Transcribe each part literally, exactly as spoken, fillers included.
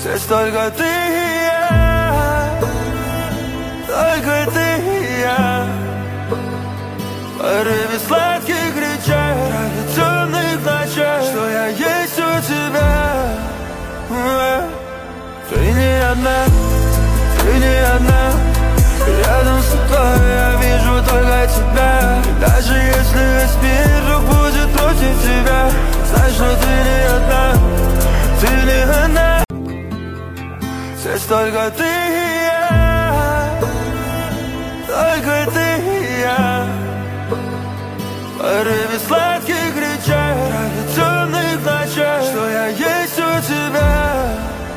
Здесь только ты и я, только ты и я. В порыве сладких речей, ради темных ночей, что я есть у тебя. Ты не одна, ты не одна. Рядом с тобой я вижу только тебя. И даже если весь мир вдруг будет против тебя, знай, что ты не одна, ты не одна. Здесь только ты и я, только ты и я. В порыве сладких речей, ради темных ночей, что я есть у тебя.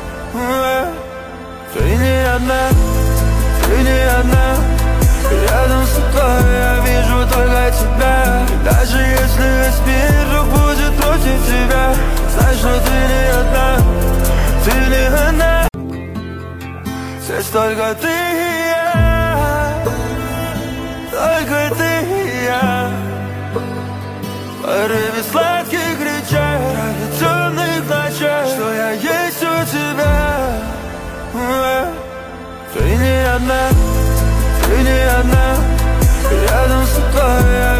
Ты не одна, ты не одна. Рядом с тобой я вижу только тебя. И даже если весь мир вдруг будет против тебя, знай, что ты не одна, ты не одна. Здесь только ты и я, только ты и я. В порыве сладких речей, ради темных ночей, что я есть у тебя. Ты не одна, ты не одна. Рядом с тобой я